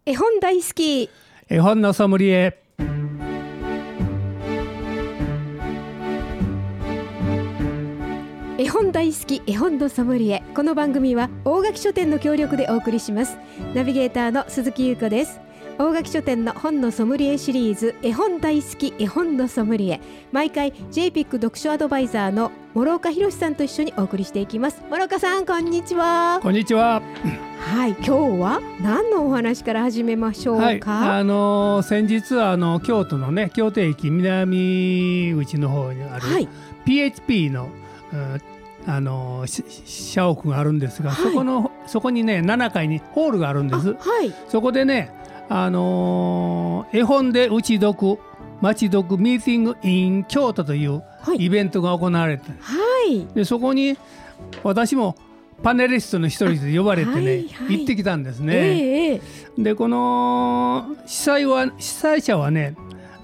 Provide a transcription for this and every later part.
絵本大好き、 絵本のソムリエ。 絵本大好き絵本のソムリエ。この番組は大垣書店の協力でお送りします。ナビゲーターの鈴木優子です。大垣書店の本のソムリエシリーズ、絵本大好き絵本のソムリエ、毎回 JPIC 読書アドバイザーの諸岡博さんと一緒にお送りしていきます。諸岡さん、こんにちは。 こんにちは。 はい、今日は何のお話から始めましょうか。 はい、先日は京都のね、京都駅南口の方にある、はい、PHP の社屋があるんですが、はい、そこにね7階にホールがあるんです。はい、そこでね、絵本で打ち読街読ミーティング in 京都というイベントが行われて、はい、でそこに私もパネリストの一人で呼ばれてね、はいはい、行ってきたんですね。でこの主催者はね、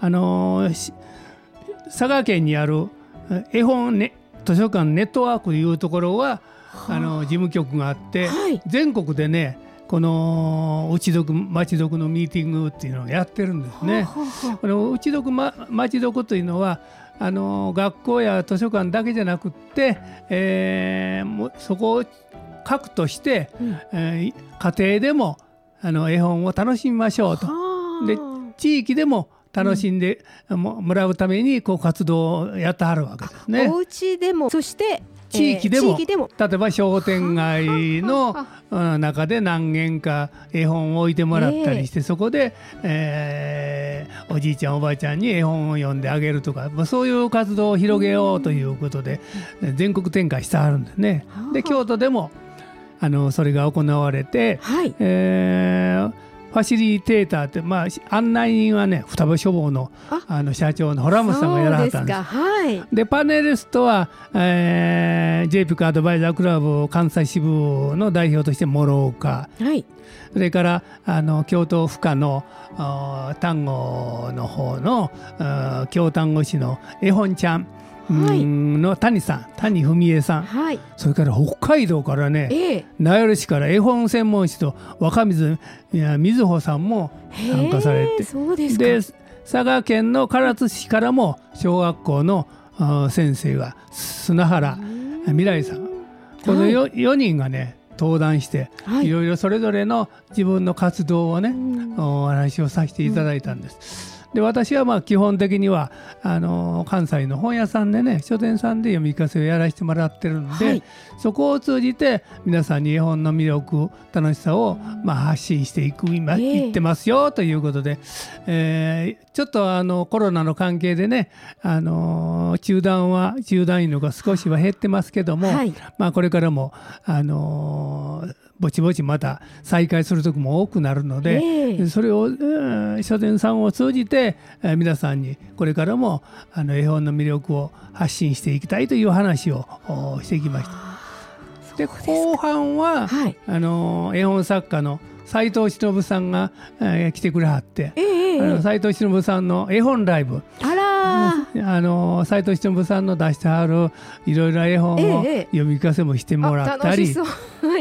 佐賀県にある絵本ね図書館ネットワークというところは事務局があって、はい、全国でねこの打ち読街読のミーティングっていうのをやってるんですね。この打ち読街読というのは学校や図書館だけじゃなくって、そこを核として、家庭でも絵本を楽しみましょうと。で地域でも楽しんでもらうためにこう活動をやってはるわけですね。 お家でも、そして地域でも、例えば商店街の中で何軒か絵本を置いてもらったりして、そこで、おじいちゃんおばあちゃんに絵本を読んであげるとか、そういう活動を広げようということで、全国展開してあるんですね。で京都でもそれが行われて、はい、ファシリテーターって、案内人はね双葉書房の社長のホラムさんがやらはったんです。はい、でパネリストは、JPIC アドバイザークラブ関西支部の代表として諸岡、はい、それから京都府下の丹後の方の京丹後市の絵本ちゃんの谷文江さん、はい、それから北海道からね、名寄市から絵本専門誌と若水瑞穂さんも参加されて、 そうですか。 で佐賀県の唐津市からも小学校の先生が砂原未来さん、この 4人がね登壇して、はい、いろいろそれぞれの自分の活動をね、お話をさせていただいたんです。で私は基本的には関西の本屋さんでね書店さんで読み聞かせをやらせてもらってるんで、はい、そこを通じて皆さんに絵本の魅力楽しさを発信していってますよということで、ちょっとコロナの関係でね中断員のが少しは減ってますけども、はい、これからもぼちぼちまた再開する時も多くなるので、それを、書店さんを通じて、皆さんにこれからも絵本の魅力を発信していきたいという話をしてきました。で後半は、はい、絵本作家の斉藤忍さんが、来てくれはって、斉藤忍さんの絵本ライブ、斉藤忍さんの出してはるいろいろな絵本を読み聞かせもしてもらったり、はい、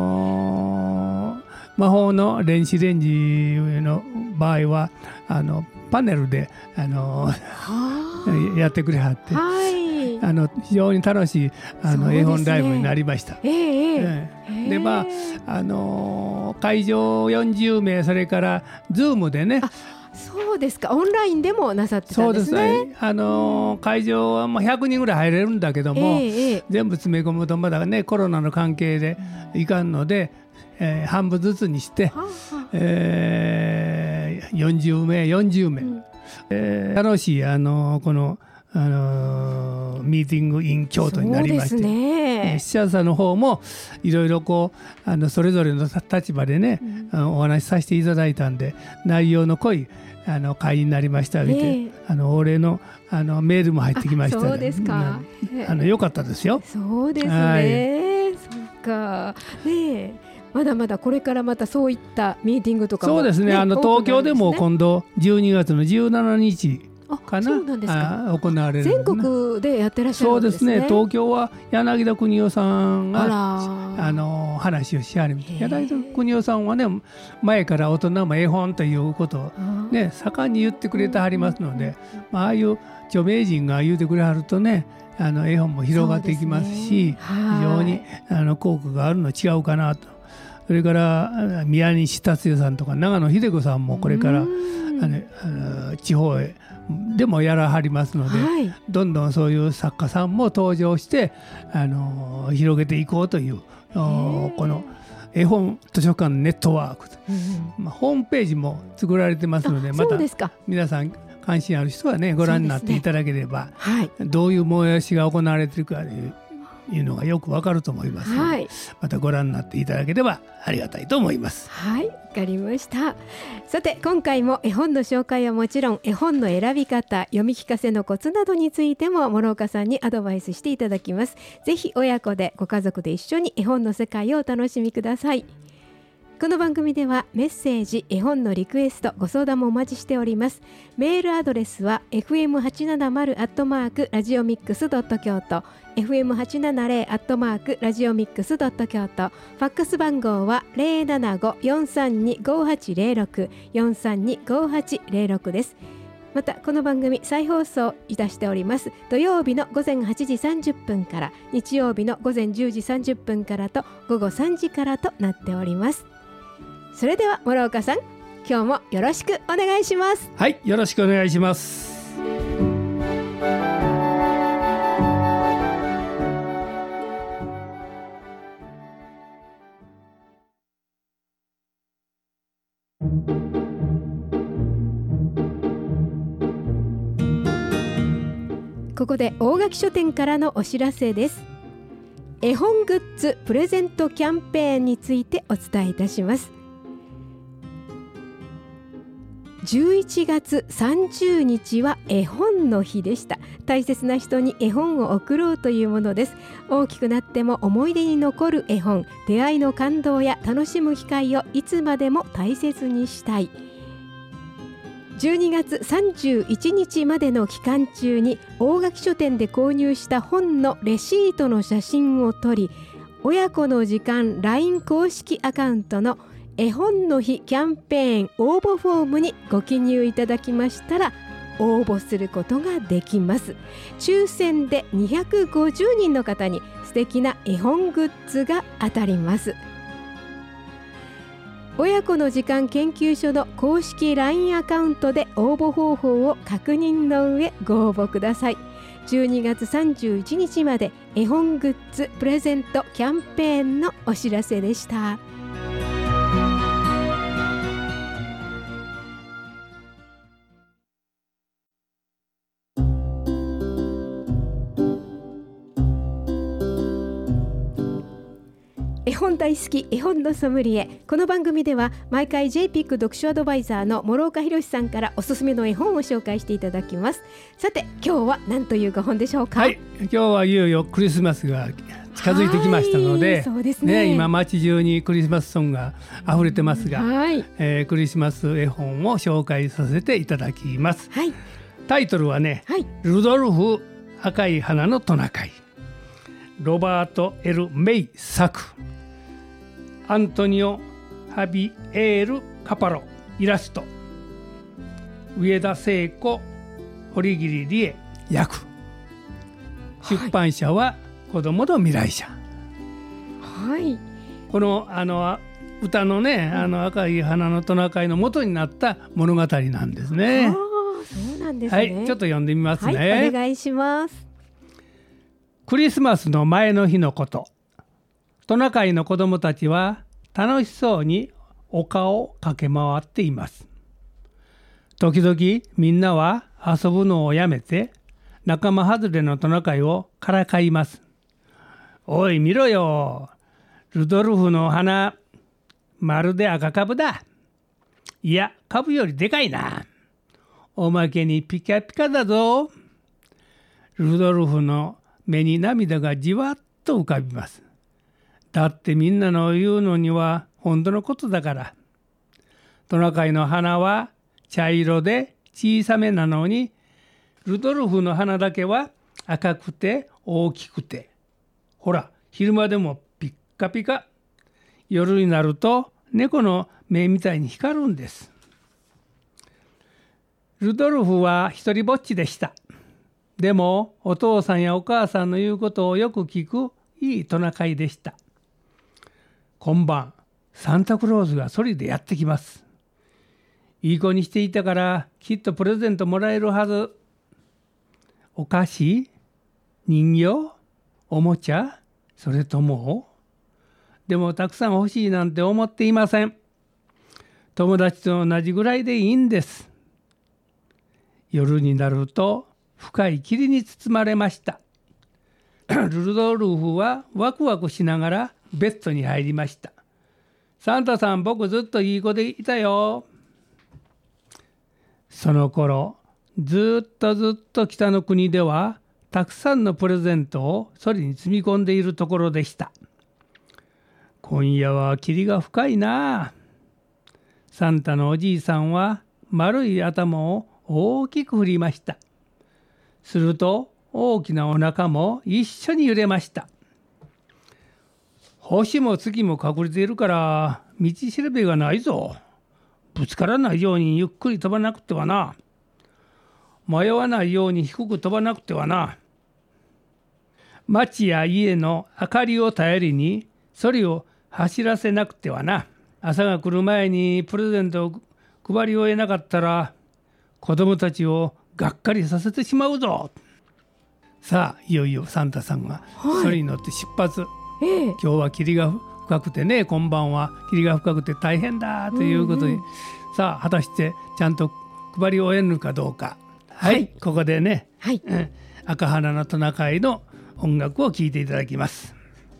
魔法の電子レンジの場合はパネルでやってくれはって、はい、非常に楽しい絵本ライブになりました。で会場40名、それからZoomでね、 そうですか、オンラインでもなさってたんですね。 そうですね、会場は100人ぐらい入れるんだけども、全部詰め込むとまだねコロナの関係でいかんので、半分ずつにして、40名、楽しいこのミーティング in 京都になりまして、視聴者の方もいろいろそれぞれの立場でね、お話しさせていただいたんで、内容の濃い会になりましたみたいな、お礼のメールも入ってきました。 そうですか。 良かったですよ。 そうですね、はい、そっかね。まだまだこれからまたそういったミーティングとかも、 そうですね、東京でも今度12月の17日かな、 そうなんですか。 行われる全国でやってらっしゃるんですね。 そうですね。東京は柳田邦男さんが話をしはります。柳田邦男さんはね、前から大人も絵本ということをね盛んに言ってくれてはりますので、ああいう著名人が言うてくれはるとね、絵本も広がっていきますし、非常に効果があるの違うかなと。それから宮西達也さんとか長野秀子さんもこれから地方へでもやらはりますので、どんどんそういう作家さんも登場して広げていこうというこの絵本図書館ネットワーク、ホームページも作られてますので、また皆さん関心ある人はねご覧になっていただければ、どういう催しが行われているかいうのがよくわかると思いますので、またご覧になっていただければありがたいと思います。 はい、わかりました。さて今回も絵本の紹介はもちろん、絵本の選び方、読み聞かせのコツなどについても諸岡さんにアドバイスしていただきます。ぜひ親子でご家族で一緒に絵本の世界をお楽しみください。この番組ではメッセージ、絵本のリクエスト、ご相談もお待ちしております。メールアドレスは fm870@radiomix.kyoto、fm870@radiomix.kyoto、ファックス番号は 075-432-5806 432-5806 です。またこの番組再放送いたしております。土曜日の午前8時30分から、日曜日の午前10時30分からと午後3時からとなっております。それでは諸岡さん、今日もよろしくお願いします。 はい、よろしくお願いします。 ここで大垣書店からのお知らせです。絵本グッズプレゼントキャンペーンについてお伝えいたします。11月30日は絵本の日でした。大切な人に絵本を贈ろうというものです。大きくなっても思い出に残る絵本、出会いの感動や楽しむ機会をいつまでも大切にしたい。12月31日までの期間中に大垣書店で購入した本のレシートの写真を撮り、親子の時間 LINE 公式アカウントの絵本の日キャンペーン応募フォームにご記入いただきましたら応募することができます。抽選で250人の方に素敵な絵本グッズが当たります。親子の時間研究所の公式 LINE アカウントで応募方法を確認の上ご応募ください。12月31日まで絵本グッズプレゼントキャンペーンのお知らせでした。絵本大好き絵本のソムリエ。この番組では毎回 JPIC 読書アドバイザーの諸岡博さんからおすすめの絵本を紹介していただきます。さて今日は何という絵本でしょうか。 はい、今日はいよいよクリスマスが近づいてきましたので、 そうですね、 今街中にクリスマスソングが溢れてますが、クリスマス絵本を紹介させていただきます。タイトルはね、ルドルフ赤い花のトナカイ、ロバート・エル・メイ作、アントニオ・ハビエール・カパロイラスト、上田聖子、堀切理恵訳、出版社は子どもの未来社。この歌のね、赤い花のトナカイの元になった物語なんですね。 そうなんですね。 ちょっと読んでみますね。 お願いします。 クリスマスの前の日のこと、トナカイの子どもたちは楽しそうに丘を駆け回っています。時々みんなは遊ぶのをやめて仲間外れのトナカイをからかいます。おい見ろよ、ルドルフの花まるで赤株だ。いや株よりでかいな。おまけにピカピカだぞ。ルドルフの目に涙がじわっと浮かびます。だってみんなの言うのには本当のことだから。トナカイの花は茶色で小さめなのにルドルフの花だけは赤くて大きくて、ほら昼間でもピッカピカ、夜になると猫の目みたいに光るんです。ルドルフは一人ぼっちでした。でもお父さんやお母さんの言うことをよく聞くいいトナカイでした。今晩サンタクロースがソリでやってきます。いい子にしていたからきっとプレゼントもらえるはず。お菓子、人形、おもちゃ、それともでもたくさん欲しいなんて思っていません。友達と同じぐらいでいいんです。夜になると深い霧に包まれました。ルドルフはワクワクしながらベッドに入りました。サンタさん、僕ずっといい子でいたよ。その頃、ずっと北の国ではたくさんのプレゼントをそりに積み込んでいるところでした。今夜は霧が深いな。サンタのおじいさんは丸い頭を大きく振りました。すると大きなお腹も一緒に揺れました。星も月も隠れているから道しるべがないぞ。ぶつからないようにゆっくり飛ばなくてはな。迷わないように低く飛ばなくてはな。町や家の明かりを頼りにそりを走らせなくてはな。朝が来る前にプレゼントを配り終えなかったら子供たちをがっかりさせてしまうぞ。さあいよいよサンタさんがそりに乗って出発、今日は霧が深くてね、今晩は霧が深くて大変だということで、さあ果たしてちゃんと配り終えるかどうか。はい、ここでね、赤鼻のトナカイの音楽を聴いていただきます。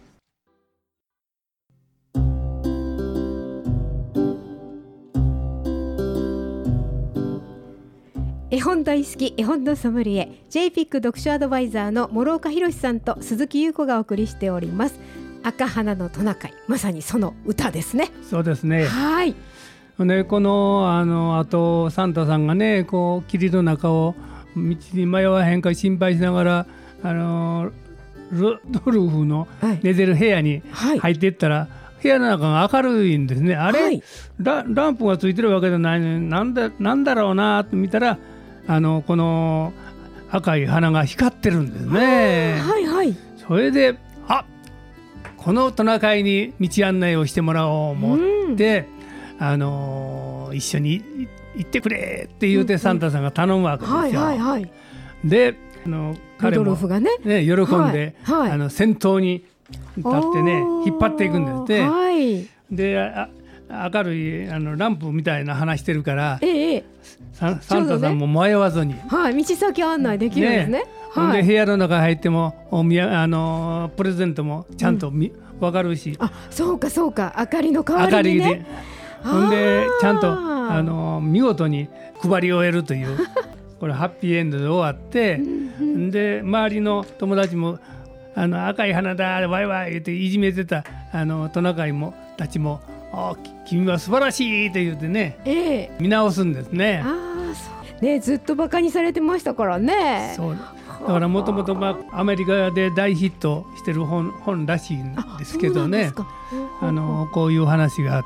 絵本大好き絵本のソムリエ JPIC 読書アドバイザーの諸岡博さんと鈴木優子がお送りしております。赤鼻のトナカイ、まさにその歌ですね。 そうですね。 はい。 ね、このあとサンタさんがね、こう霧の中を道に迷わへんか心配しながらルドルフの寝てる部屋に入っていったら、部屋の中が明るいんですね。あれ、ランプがついてるわけじゃないのになんだろうなと見たら、この赤い花が光ってるんですね。それでこのトナカイに道案内をしてもらおう思って、一緒に行ってくれって言うてサンタさんが頼むわけですよ。で彼も、ね、喜んで、先頭に立ってね引っ張っていくんですね。で明るいランプみたいな花してるから、サンタさんも迷わずに、 道先案内できるんですね。 で部屋の中入ってもプレゼントもちゃんと分かるし、 そうか明かりの代わりにね。 ほんでちゃんと見事に配り終えるというこれハッピーエンドで終わってで周りの友達も赤い花だワイワイ言っていじめてたトナカイもたちも君は素晴らしいと言ってね、見直すんですね。 ずっとバカにされてましたからね。 そうだからもともとアメリカで大ヒットしてる本らしいんですけどね、こういう話があって、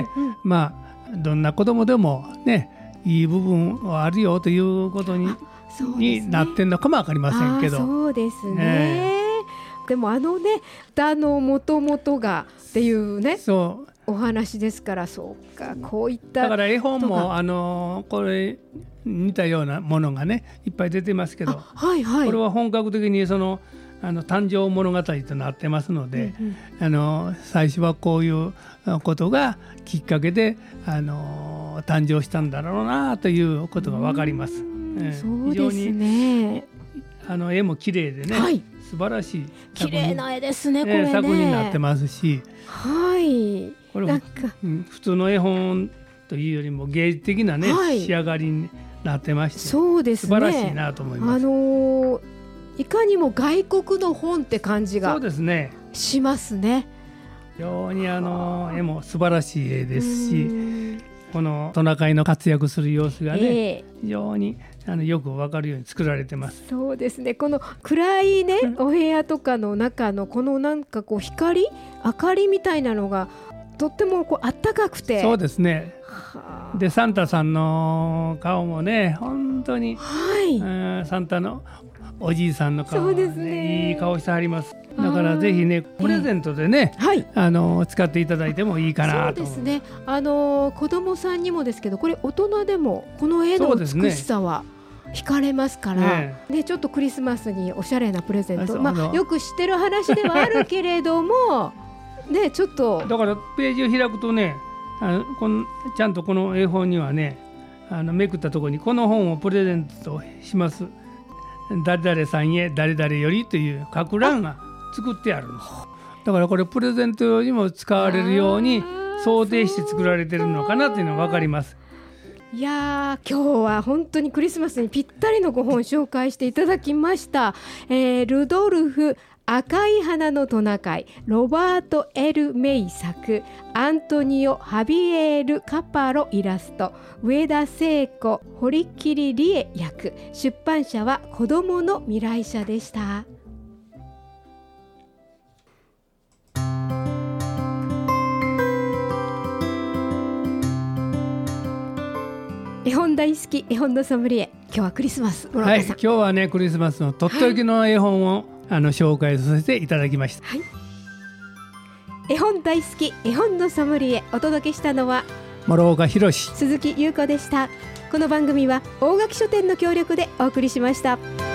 どんな子供でもねいい部分はあるよということになってんのかも分かりませんけど。 そうですね、でも歌の元々がっていうね、お話ですから、そうか、こういっただから絵本もこれ似たようなものがねいっぱい出てますけど、これは本格的に誕生物語となってますので、最初はこういうことがきっかけで誕生したんだろうなということが分かります。 そうですね。 絵も綺麗でね、素晴らしい綺麗な絵ですね、これね。 作品になってますし、これ普通の絵本というよりも芸術的なね、仕上がりになってまして、素晴らしいなと思います。 いかにも外国の本って感じがしますね。 非常に絵も素晴らしい絵ですし、 このトナカイの活躍する様子がね、非常によくわかるように作られてます。 そうですね。この暗いね、お部屋とかの中のこのなんかこう光、明かりみたいなのがとってもこう暖かくて。 そうですね。でサンタさんの顔もね、本当に、サンタのおじいさんの顔がね、いい顔してはります。だからぜひね、プレゼントでね、使っていただいてもいいかなと。 そうですね。子供さんにもですけど、これ大人でもこの絵の美しさは惹かれますから、ね、ちょっとクリスマスにおしゃれなプレゼント、よく知ってる話ではあるけれどもね、ちょっとだからページを開くとね、ちゃんとこの絵本にはね、めくったところにこの本をプレゼントします誰々さんへ誰々よりという書く欄が作ってあるんです。だからこれプレゼント用にも使われるように想定して作られてるのかなというのが分かります。 いや今日は本当にクリスマスにぴったりのご本紹介していただきました。ルドルフ赤い花のトナカイ、ロバート・エル・メイ作、アントニオ・ハビエール・カパロイラスト、上田聖子、堀切理恵役、出版社は子どもの未来社でした。絵本大好き、絵本のソムリエ、今日はクリスマス、 今日はねクリスマスのとっておきの絵本を、紹介させていただきました。 絵本大好き、絵本のソムリエ、お届けしたのは諸岡弘、 鈴木優子でした。この番組は大垣書店の協力でお送りしました。